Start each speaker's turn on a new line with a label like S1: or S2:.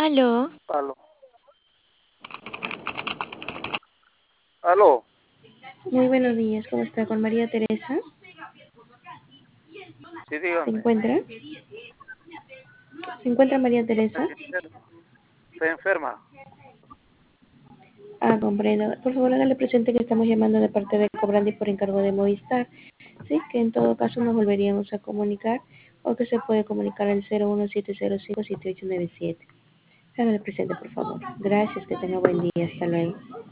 S1: Aló,
S2: Aló. Aló.
S1: muy buenos días, ¿cómo está? Con María Teresa,
S2: Sí,
S1: ¿se
S2: dígame.
S1: encuentra? ¿Se encuentra María
S2: Está
S1: Teresa?
S2: enferma. Está enferma.
S1: Ah, comprendo. Por favor, hágale presente que estamos llamando de parte de Cobrandi por encargo de Movistar. Sí, que en todo caso nos volveríamos a comunicar o que se puede comunicar al 01705-7897. Hágale presente, por favor. Gracias, que tenga buen día. Hasta luego.